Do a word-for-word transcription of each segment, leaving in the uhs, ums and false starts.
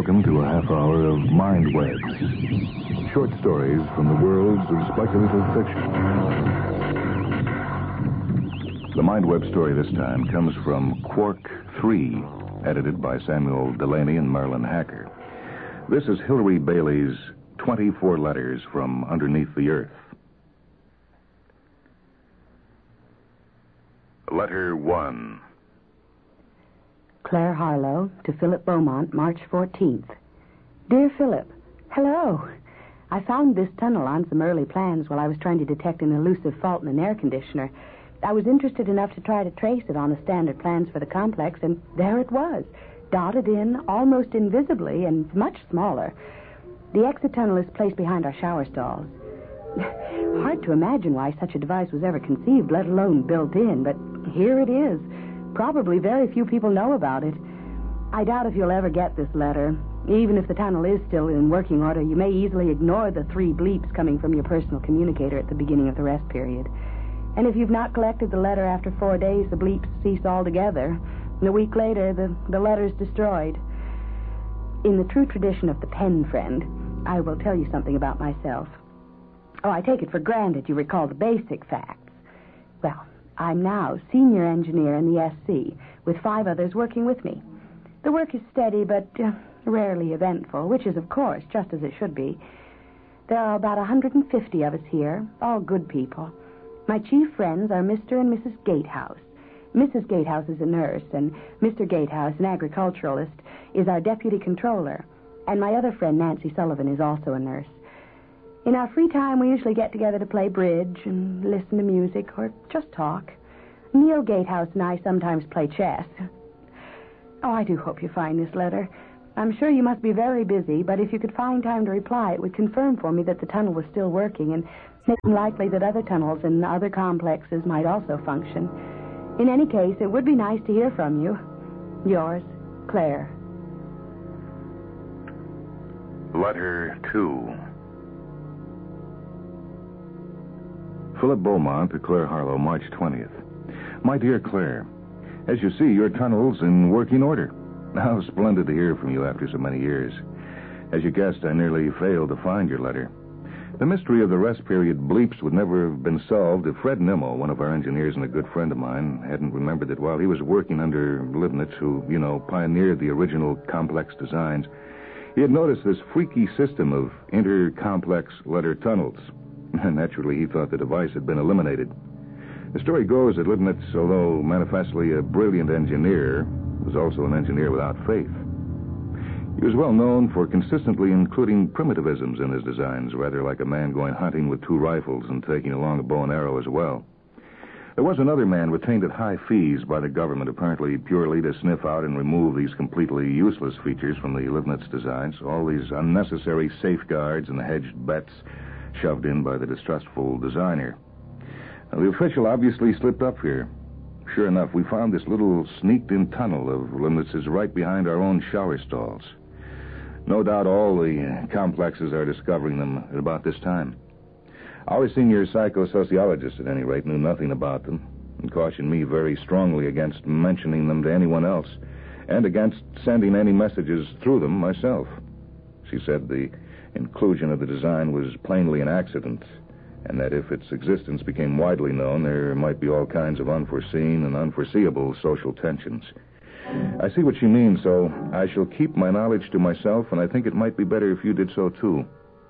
welcome to a half hour of Mind Webs. Short stories from the worlds of speculative fiction. The Mind Web story this time comes from Quark three, edited by Samuel Delaney and Marilyn Hacker. This is Hilary Bailey's twenty-four Letters from Underneath the Earth. Letter one. Claire Harlow to Philip Beaumont, March fourteenth. Dear Philip, hello. I found this tunnel on some early plans while I was trying to detect an elusive fault in an air conditioner. I was interested enough to try to trace it on the standard plans for the complex, and there it was, dotted in almost invisibly and much smaller. The exit tunnel is placed behind our shower stalls. Hard to imagine why such a device was ever conceived, let alone built in, but here it is. Probably very few people know about it. I doubt if you'll ever get this letter. Even if the tunnel is still in working order, you may easily ignore the three bleeps coming from your personal communicator at the beginning of the rest period. And if you've not collected the letter after four days, the bleeps cease altogether. And a week later, the, the letter's destroyed. In the true tradition of the pen friend, I will tell you something about myself. Oh, I take it for granted you recall the basic facts. Well, I'm now senior engineer in the S C, with five others working with me. The work is steady, but uh, rarely eventful, which is, of course, just as it should be. There are about one hundred fifty of us here, all good people. My chief friends are Mister and Missus Gatehouse. Missus Gatehouse is a nurse, and Mister Gatehouse, an agriculturalist, is our deputy controller. And my other friend, Nancy Sullivan, is also a nurse. In our free time, we usually get together to play bridge and listen to music or just talk. Neil Gatehouse and I sometimes play chess. Oh, I do hope you find this letter. I'm sure you must be very busy, but if you could find time to reply, it would confirm for me that the tunnel was still working and make it likely that other tunnels and other complexes might also function. In any case, it would be nice to hear from you. Yours, Claire. Letter two. Philip Beaumont to Claire Harlow, March twentieth. My dear Claire, as you see, your tunnel's in working order. How splendid to hear from you after so many years. As you guessed, I nearly failed to find your letter. The mystery of the rest period bleeps would never have been solved if Fred Nimmo, one of our engineers and a good friend of mine, hadn't remembered that while he was working under Leibniz, who, you know, pioneered the original complex designs, he had noticed this freaky system of inter-complex letter tunnels. Naturally, he thought the device had been eliminated. The story goes that Leibniz, although manifestly a brilliant engineer, was also an engineer without faith. He was well known for consistently including primitivisms in his designs, rather like a man going hunting with two rifles and taking along a bow and arrow as well. There was another man retained at high fees by the government, apparently purely to sniff out and remove these completely useless features from the Leibniz designs, all these unnecessary safeguards and hedged bets shoved in by the distrustful designer. Now, the official obviously slipped up here. Sure enough, we found this little sneaked-in tunnel of Leibniz's right behind our own shower stalls. No doubt all the complexes are discovering them at about this time. Our senior psychosociologist, at any rate, knew nothing about them and cautioned me very strongly against mentioning them to anyone else and against sending any messages through them myself. She said the inclusion of the design was plainly an accident, and that if its existence became widely known, there might be all kinds of unforeseen and unforeseeable social tensions. I see what she means, so I shall keep my knowledge to myself, and I think it might be better if you did so, too.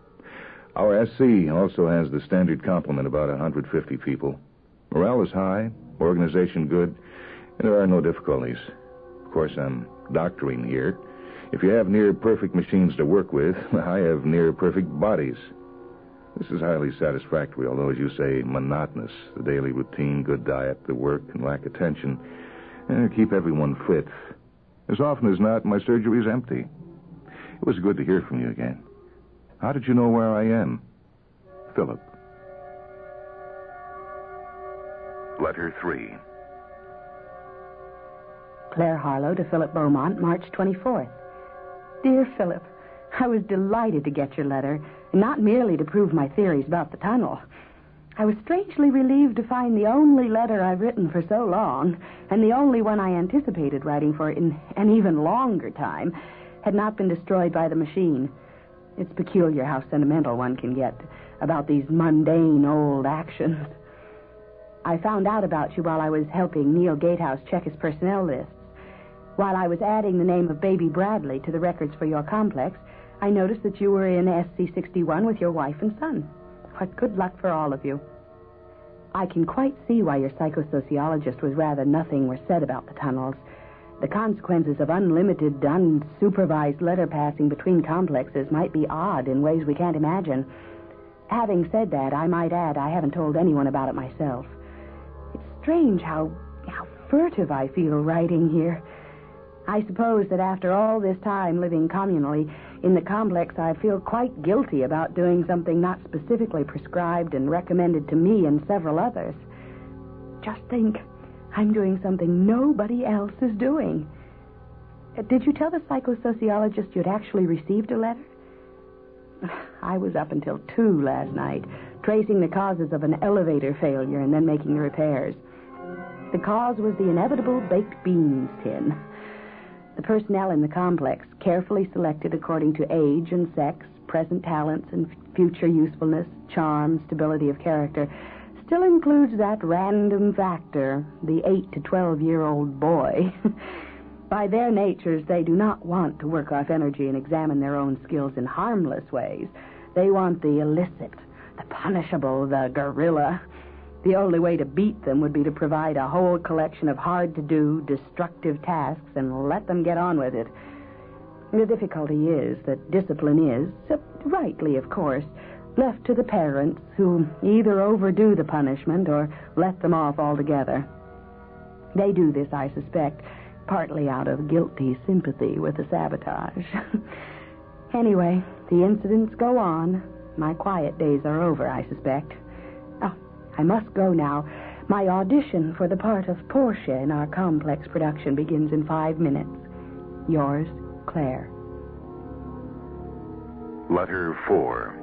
Our S C also has the standard complement, about one hundred fifty people. Morale is high, organization good, and there are no difficulties. Of course, I'm doctoring here. If you have near-perfect machines to work with, I have near-perfect bodies. This is highly satisfactory, although, as you say, monotonous. The daily routine, good diet, the work, and lack of tension eh, keep everyone fit. As often as not, my surgery is empty. It was good to hear from you again. How did you know where I am? Philip. Letter three. Claire Harlow to Philip Beaumont, March twenty-fourth. Dear Philip, I was delighted to get your letter, not merely to prove my theories about the tunnel. I was strangely relieved to find the only letter I've written for so long, and the only one I anticipated writing for in an even longer time, had not been destroyed by the machine. It's peculiar how sentimental one can get about these mundane old actions. I found out about you while I was helping Neil Gatehouse check his personnel lists. While I was adding the name of Baby Bradley to the records for your complex, I noticed that you were in S C sixty-one with your wife and son. What good luck for all of you. I can quite see why your psychosociologist was rather nothing were said about the tunnels. The consequences of unlimited, unsupervised letter passing between complexes might be odd in ways we can't imagine. Having said that, I might add I haven't told anyone about it myself. It's strange how, how furtive I feel writing here. I suppose that after all this time living communally in the complex, I feel quite guilty about doing something not specifically prescribed and recommended to me and several others. Just think, I'm doing something nobody else is doing. Uh, Did you tell the psychosociologist you'd actually received a letter? I was up until two last night, tracing the causes of an elevator failure and then making the repairs. The cause was the inevitable baked beans tin. The personnel in the complex, carefully selected according to age and sex, present talents and future usefulness, charm, stability of character, still includes that random factor, the eight to twelve-year-old boy. By their natures, they do not want to work off energy and examine their own skills in harmless ways. They want the illicit, the punishable, the guerrilla. The only way to beat them would be to provide a whole collection of hard-to-do, destructive tasks and let them get on with it. The difficulty is that discipline is, uh, rightly of course, left to the parents who either overdo the punishment or let them off altogether. They do this, I suspect, partly out of guilty sympathy with the sabotage. Anyway, the incidents go on. My quiet days are over, I suspect. Oh, I must go now. My audition for the part of Portia in our complex production begins in five minutes. Yours, Claire. Letter four.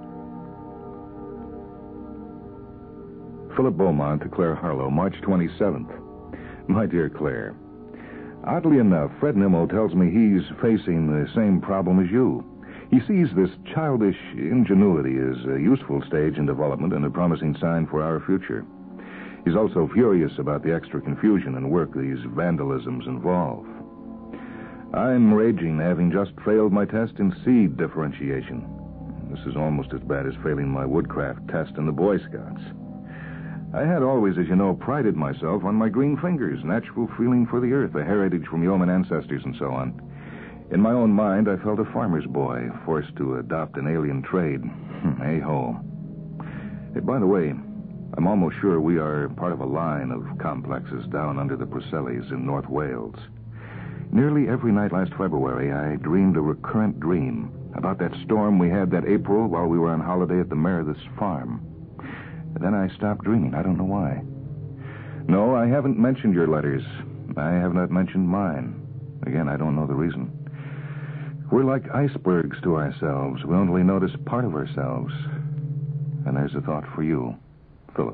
Philip Beaumont to Claire Harlow, March twenty-seventh. My dear Claire, oddly enough, Fred Nimmo tells me he's facing the same problem as you. He sees this childish ingenuity as a useful stage in development and a promising sign for our future. He's also furious about the extra confusion and work these vandalisms involve. I'm raging, having just failed my test in seed differentiation. This is almost as bad as failing my woodcraft test in the Boy Scouts. I had always, as you know, prided myself on my green fingers, natural feeling for the earth, a heritage from yeoman ancestors and so on. In my own mind, I felt a farmer's boy, forced to adopt an alien trade. Hey-ho. Hey, by the way, I'm almost sure we are part of a line of complexes down under the Preselles in North Wales. Nearly every night last February, I dreamed a recurrent dream about that storm we had that April while we were on holiday at the Meredith's farm. Then I stopped dreaming. I don't know why. No, I haven't mentioned your letters. I have not mentioned mine. Again, I don't know the reason. We're like icebergs to ourselves. We only notice part of ourselves. And there's a thought for you, Philip.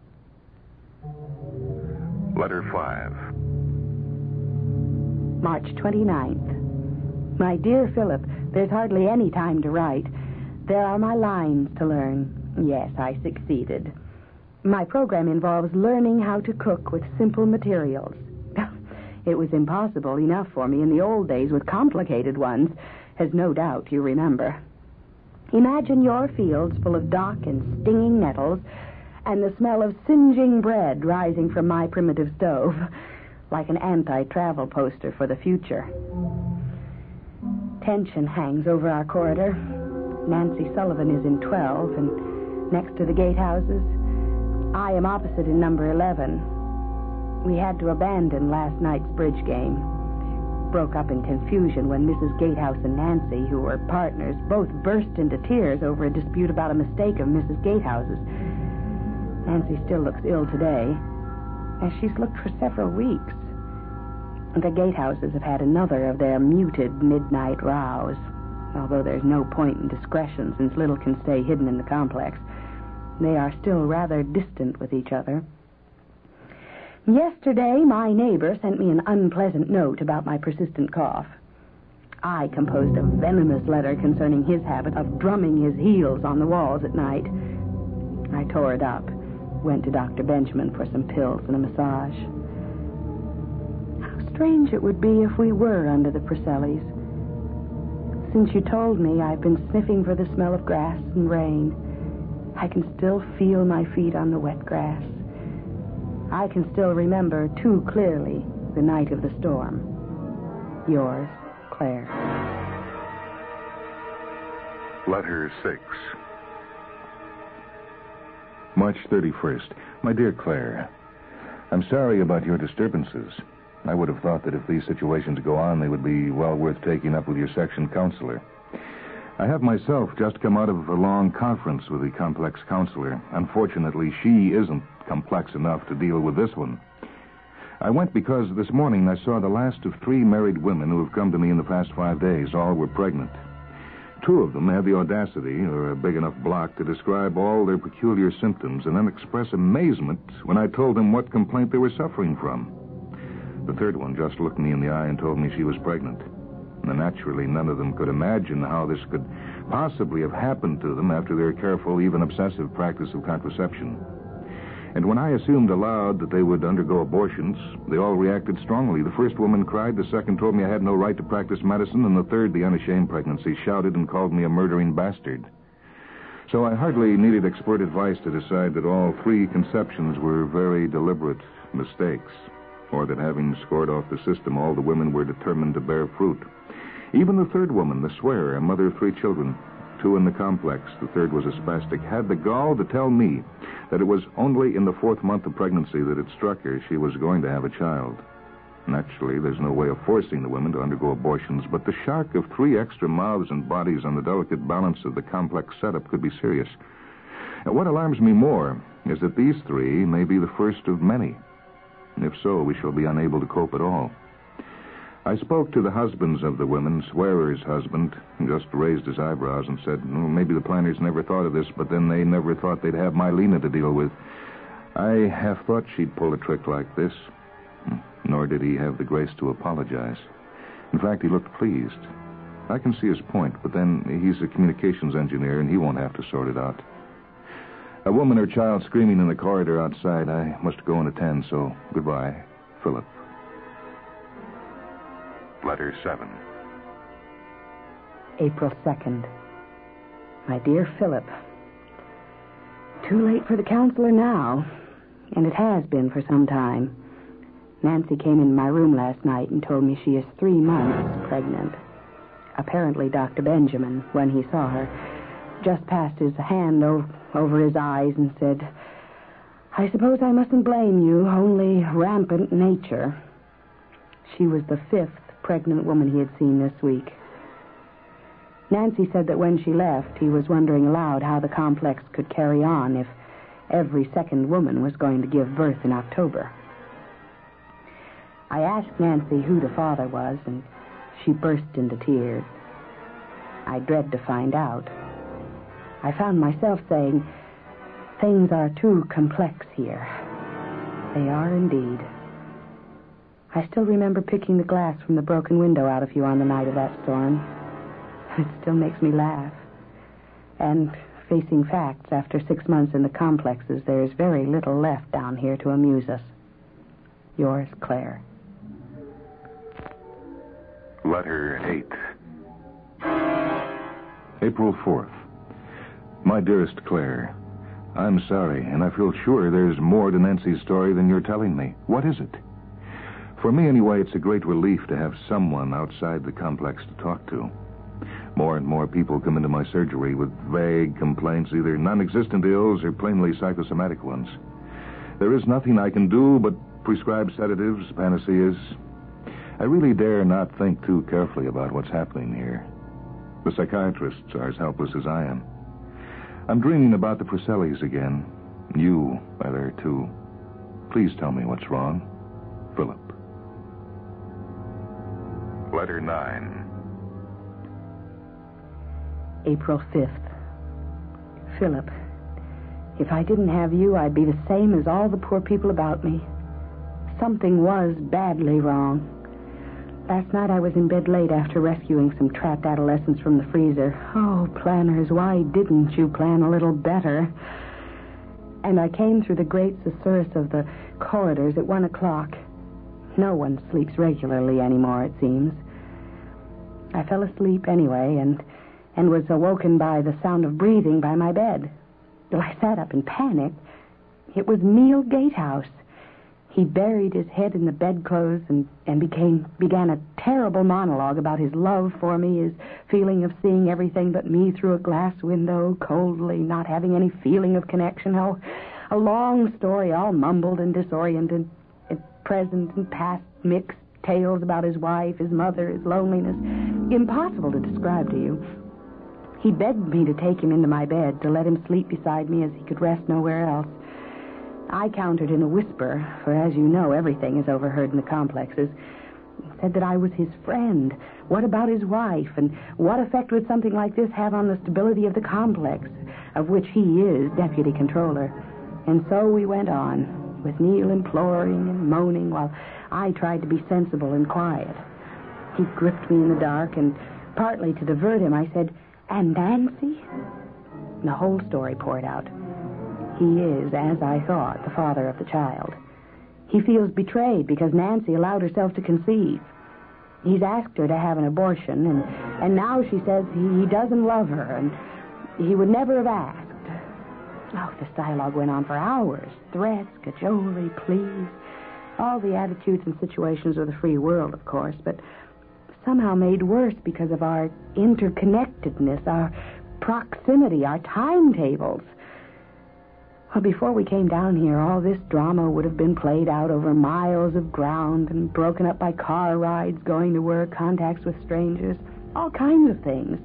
Letter five. March twenty-ninth. My dear Philip, there's hardly any time to write. There are my lines to learn. Yes, I succeeded. My program involves learning how to cook with simple materials. It was impossible enough for me in the old days with complicated ones, as no doubt you remember. Imagine your fields full of dock and stinging nettles, and the smell of singeing bread rising from my primitive stove, like an anti-travel poster for the future. Tension hangs over our corridor. Nancy Sullivan is in twelve, and next to the gatehouses, I am opposite in number eleven. We had to abandon last night's bridge game. Broke up in confusion when Missus Gatehouse and Nancy, who were partners, both burst into tears over a dispute about a mistake of Missus Gatehouse's. Nancy still looks ill today, as she's looked for several weeks. The Gatehouses have had another of their muted midnight rows, although there's no point in discretion since little can stay hidden in the complex. They are still rather distant with each other. Yesterday, my neighbor sent me an unpleasant note about my persistent cough. I composed a venomous letter concerning his habit of drumming his heels on the walls at night. I tore it up, went to Doctor Benjamin for some pills and a massage. How strange it would be if we were under the Priscellis. Since you told me, I've been sniffing for the smell of grass and rain. I can still feel my feet on the wet grass. I can still remember too clearly the night of the storm. Yours, Claire. Letter six. March thirty-first. My dear Claire, I'm sorry about your disturbances. I would have thought that if these situations go on, they would be well worth taking up with your section counselor. I have myself just come out of a long conference with the complex counselor. Unfortunately, she isn't complex enough to deal with this one. I went because this morning I saw the last of three married women who have come to me in the past five days. All were pregnant. Two of them had the audacity, or a big enough block, to describe all their peculiar symptoms and then express amazement when I told them what complaint they were suffering from. The third one just looked me in the eye and told me she was pregnant. And naturally, none of them could imagine how this could possibly have happened to them after their careful, even obsessive practice of contraception. And when I assumed aloud that they would undergo abortions, they all reacted strongly. The first woman cried, the second told me I had no right to practice medicine, and the third, the unashamed pregnancy, shouted and called me a murdering bastard. So I hardly needed expert advice to decide that all three conceptions were very deliberate mistakes, or that having scored off the system, all the women were determined to bear fruit. Even the third woman, the swearer, a mother of three children, two in the complex, the third was a spastic, had the gall to tell me that it was only in the fourth month of pregnancy that it struck her she was going to have a child. Naturally, there's no way of forcing the women to undergo abortions, but the shock of three extra mouths and bodies on the delicate balance of the complex setup could be serious. And what alarms me more is that these three may be the first of many. And if so, we shall be unable to cope at all. I spoke to the husbands of the women. Swearer's husband just raised his eyebrows and said, well, maybe the planners never thought of this, but then they never thought they'd have Mylena to deal with. I half thought she'd pull a trick like this. Nor did he have the grace to apologize. In fact, he looked pleased. I can see his point, but then he's a communications engineer, and he won't have to sort it out. A woman or child screaming in the corridor outside. I must go and attend, so goodbye, Philip. Letter seven. April second. My dear Philip, too late for the counselor now, and it has been for some time. Nancy came in my room last night and told me she is three months pregnant. Apparently, Doctor Benjamin, when he saw her, just passed his hand o- over his eyes and said, I suppose I mustn't blame you, only rampant nature. She was the fifth pregnant woman he had seen this week. Nancy said that when she left, he was wondering aloud how the complex could carry on if every second woman was going to give birth in October. I asked Nancy who the father was, and she burst into tears. I dread to find out. I found myself saying, things are too complex here. They are indeed. I still remember picking the glass from the broken window out of you on the night of that storm. It still makes me laugh. And facing facts, after six months in the complexes, there's very little left down here to amuse us. Yours, Claire. Letter eight. April fourth. My dearest Claire, I'm sorry, and I feel sure there's more to Nancy's story than you're telling me. What is it? For me, anyway, it's a great relief to have someone outside the complex to talk to. More and more people come into my surgery with vague complaints, either non-existent ills or plainly psychosomatic ones. There is nothing I can do but prescribe sedatives, panaceas. I really dare not think too carefully about what's happening here. The psychiatrists are as helpless as I am. I'm dreaming about the Priscellis again. You are there, too. Please tell me what's wrong. Philip. Letter nine. April fifth. Philip, if I didn't have you, I'd be the same as all the poor people about me. Something was badly wrong. Last night I was in bed late after rescuing some trapped adolescents from the freezer. Oh, planners, why didn't you plan a little better? And I came through the great susurrus of the corridors at one o'clock. No one sleeps regularly anymore, it seems. I fell asleep anyway and, and was awoken by the sound of breathing by my bed. Well, I sat up in panic. It was Neil Gatehouse. He buried his head in the bedclothes and, and became, began a terrible monologue about his love for me, his feeling of seeing everything but me through a glass window, coldly, not having any feeling of connection. Oh, a long story, all mumbled and disoriented, present and past mixed tales about his wife, his mother, his loneliness. Impossible to describe to you. He begged me to take him into my bed, to let him sleep beside me as he could rest nowhere else. I countered in a whisper, for as you know, everything is overheard in the complexes. Said that I was his friend. What about his wife? And what effect would something like this have on the stability of the complex, of which he is deputy controller? And so we went on, with Neil imploring and moaning while I tried to be sensible and quiet. He gripped me in the dark, and partly to divert him, I said, "And Nancy?" And the whole story poured out. He is, as I thought, the father of the child. He feels betrayed because Nancy allowed herself to conceive. He's asked her to have an abortion, and, and now she says he, he doesn't love her, and he would never have asked. Oh, this dialogue went on for hours. Threats, cajolery, pleas. All the attitudes and situations of the free world, of course, but somehow made worse because of our interconnectedness, our proximity, our timetables. Well, before we came down here, all this drama would have been played out over miles of ground and broken up by car rides, going to work, contacts with strangers, all kinds of things.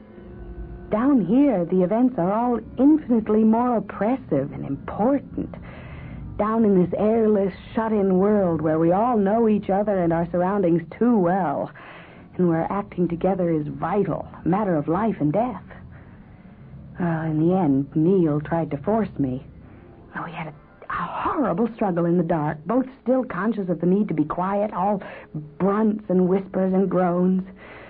Down here, the events are all infinitely more oppressive and important. Down in this airless, shut-in world where we all know each other and our surroundings too well, and where acting together is vital, a matter of life and death. Uh, in the end, Neil tried to force me. Oh, we had a, a horrible struggle in the dark, both still conscious of the need to be quiet, all grunts and whispers and groans.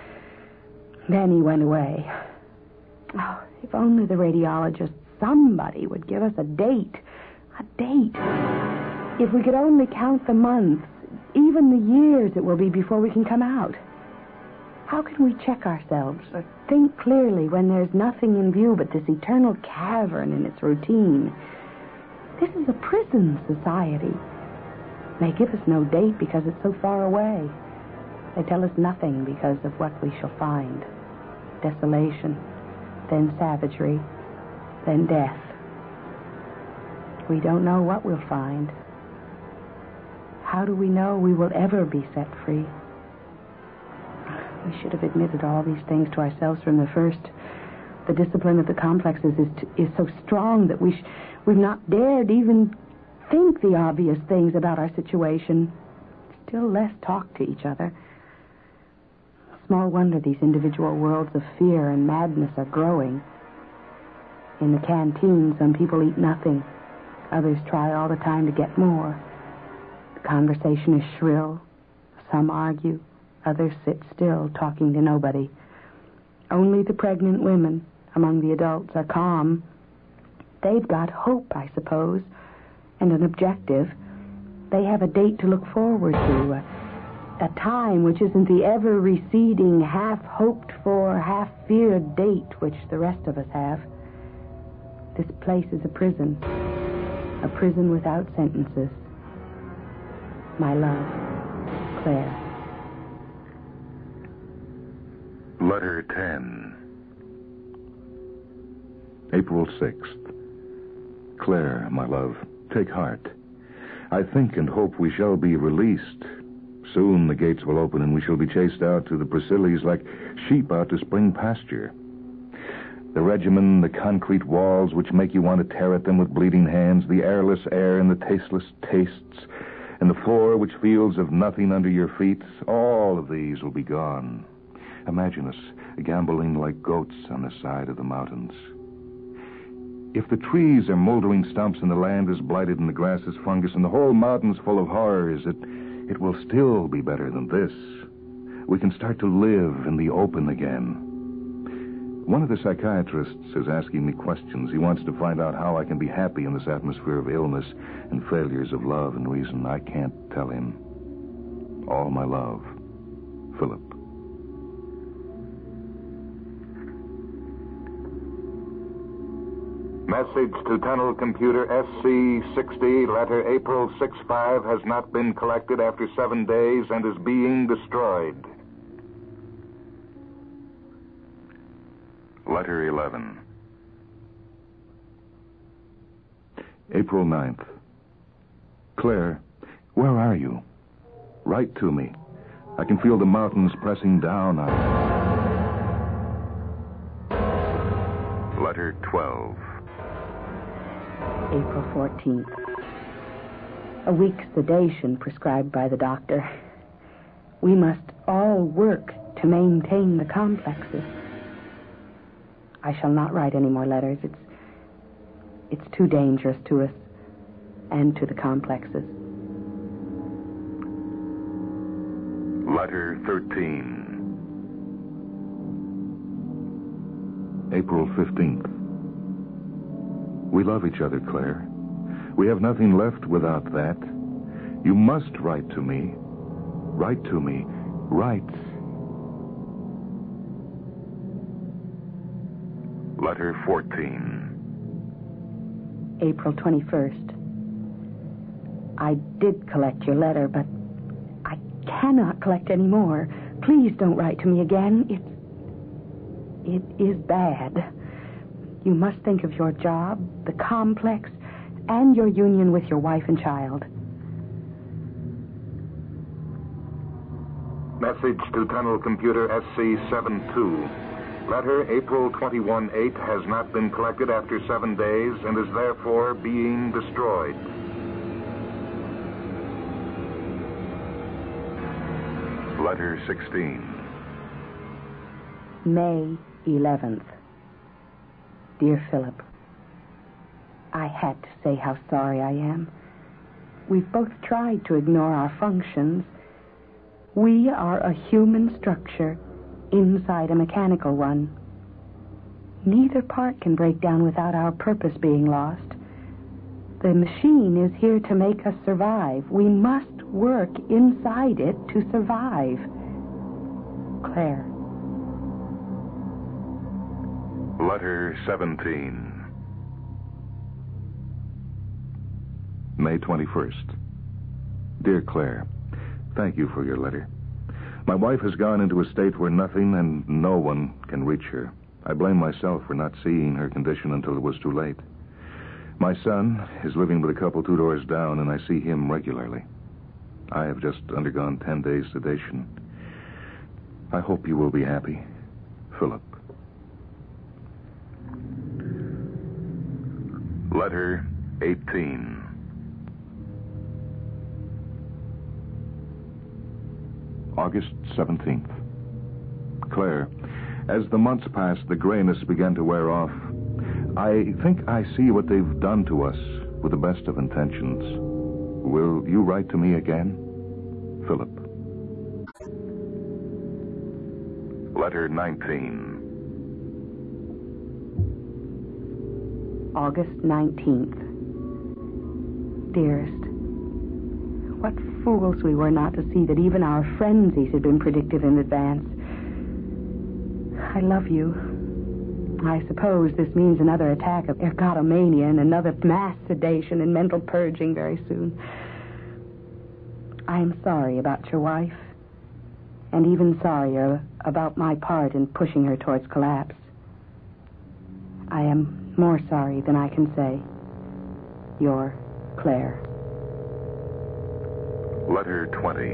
Then he went away. Oh, if only the radiologist, somebody, would give us a date. A date. If we could only count the months, even the years it will be before we can come out. How can we check ourselves or think clearly when there's nothing in view but this eternal cavern and its routine? This is a prison society. They give us no date because it's so far away. They tell us nothing because of what we shall find. Desolation, then savagery, then death. We don't know what we'll find. How do we know we will ever be set free? We should have admitted all these things to ourselves from the first. The discipline of the complexes is t- is so strong that we sh- we've not dared even think the obvious things about our situation. Still less talk to each other. Small wonder these individual worlds of fear and madness are growing. In the canteen, some people eat nothing. Others try all the time to get more. The conversation is shrill. Some argue. Others sit still, talking to nobody. Only the pregnant women among the adults are calm. They've got hope, I suppose, and an objective. They have a date to look forward to, a, a time which isn't the ever-receding, half-hoped-for, half-feared date which the rest of us have. This place is a prison, a prison without sentences. My love, Claire. Letter ten. April sixth. Claire, my love, take heart. I think and hope we shall be released. Soon the gates will open and we shall be chased out to the Priscilles like sheep out to spring pasture. The regimen, the concrete walls which make you want to tear at them with bleeding hands, the airless air and the tasteless tastes, and the floor which feels of nothing under your feet, all of these will be gone. Imagine us gamboling like goats on the side of the mountains. If the trees are moldering stumps and the land is blighted and the grass is fungus and the whole mountain's full of horrors, it, it will still be better than this. we can start to live in the open again. One of the psychiatrists is asking me questions. He wants to find out how I can be happy in this atmosphere of illness and failures of love and reason. I can't tell him. All my love, Philip. Message to tunnel computer S C sixty, letter April sixty-five, has not been collected after seven days and is being destroyed. Letter eleven. April ninth. Claire, where are you? Write to me. I can feel the mountains pressing down on me. Letter twelve. April fourteenth. A week's sedation prescribed by the doctor. We must all work to maintain the complexes. I shall not write any more letters. It's it's too dangerous to us and to the complexes. Letter thirteen. April fifteenth. We love each other, Claire. We have nothing left without that. You must write to me. Write to me. Write. Letter fourteen. April twenty-first. I did collect your letter, but I cannot collect any more. Please don't write to me again. It's... It is bad. You must think of your job, the complex, and your union with your wife and child. Message to tunnel computer S C seventy-two. Letter April twenty-first eight has not been collected after seven days and is therefore being destroyed. Letter sixteen. May eleventh. Dear Philip, I had to say how sorry I am. We've both tried to ignore our functions. We are a human structure inside a mechanical one. Neither part can break down without our purpose being lost. The machine is here to make us survive. We must work inside it to survive. Claire. Letter seventeen. May twenty-first. Dear Claire, thank you for your letter. My wife has gone into a state where nothing and no one can reach her. I blame myself for not seeing her condition until it was too late. My son is living with a couple two doors down, and I see him regularly. I have just undergone ten days sedation. I hope you will be happy. Philip. Letter eighteen. August seventeenth. Claire, as the months passed, the grayness began to wear off. I think I see what they've done to us with the best of intentions. Will you write to me again? Philip. Letter nineteen. August nineteenth. Dearest, what fools we were not to see that even our frenzies had been predicted in advance. I love you. I suppose this means another attack of ergotomania and another mass sedation and mental purging very soon. I am sorry about your wife, and even sorrier about my part in pushing her towards collapse. I am more sorry than I can say. Your Claire. Letter twenty.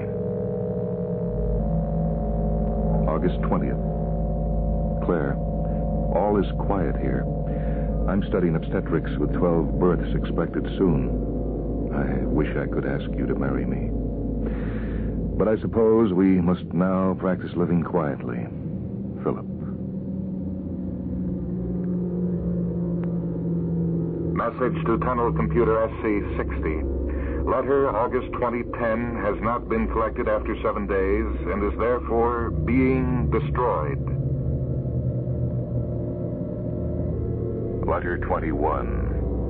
August twentieth. Claire, all is quiet here. I'm studying obstetrics with twelve births expected soon. I wish I could ask you to marry me. But I suppose we must now practice living quietly. Philip. Message to tunnel computer S C sixty. Letter August twenty ten has not been collected after seven days and is therefore being destroyed. Letter twenty-one.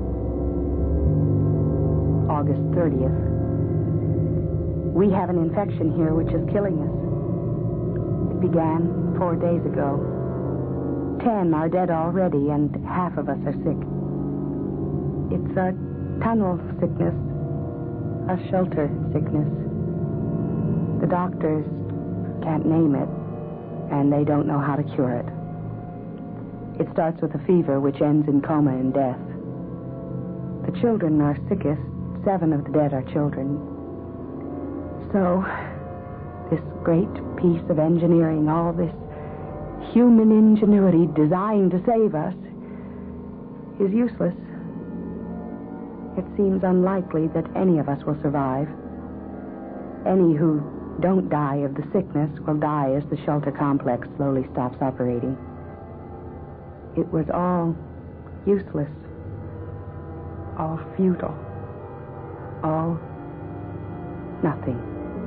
August thirtieth. We have an infection here which is killing us. It began four days ago. Ten are dead already, and half of us are sick. It's a tunnel sickness, a shelter sickness. The doctors can't name it, and they don't know how to cure it. It starts with a fever which ends in coma and death. The children are sickest. Seven of the dead are children. So, this great piece of engineering, all this human ingenuity designed to save us, is useless. It seems unlikely that any of us will survive. Any who don't die of the sickness will die as the shelter complex slowly stops operating. It was all useless, all futile, all nothing.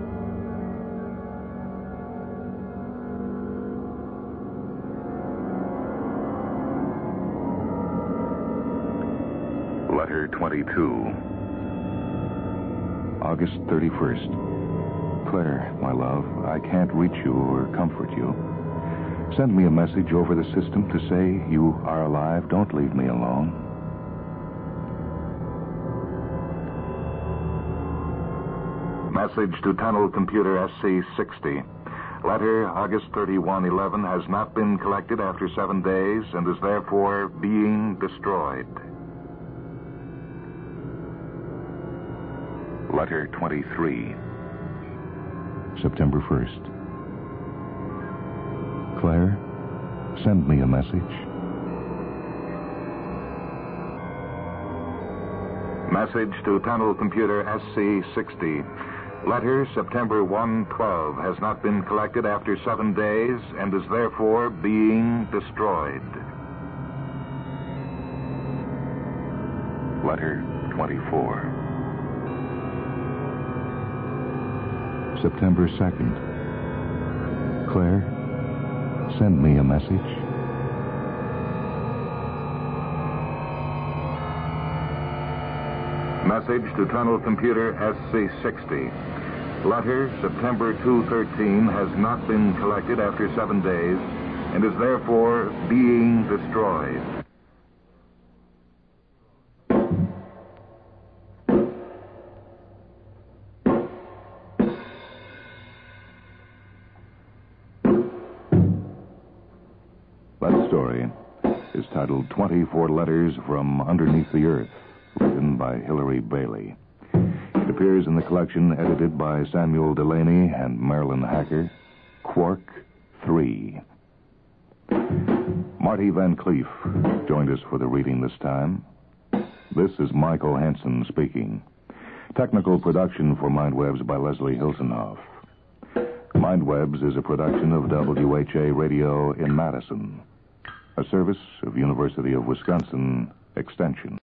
Letter twenty-two. August thirty-first. Claire, my love, I can't reach you or comfort you. Send me a message over the system to say you are alive. Don't leave me alone. Message to Tunnel Computer S C sixty. Letter August thirty-one eleven has not been collected after seven days and is therefore being destroyed. Letter twenty-three. September first. Claire, send me a message. Message to Tunnel Computer S C sixty. Letter September first twelve has not been collected after seven days and is therefore being destroyed. Letter twenty-four. September second. Claire, send me a message. Message to Tunnel Computer S C sixty. Letter September second thirteen has not been collected after seven days and is therefore being destroyed. That story is titled twenty-four Letters from Underneath the Earth, written by Hilary Bailey. It appears in the collection edited by Samuel Delaney and Marilyn Hacker, Quark three. Marty Van Cleef joined us for the reading this time. This is Michael Hansen speaking. Technical production for Mindwebs by Leslie Hilsenhoff. Mindwebs is a production of W H A Radio in Madison, a service of University of Wisconsin Extension.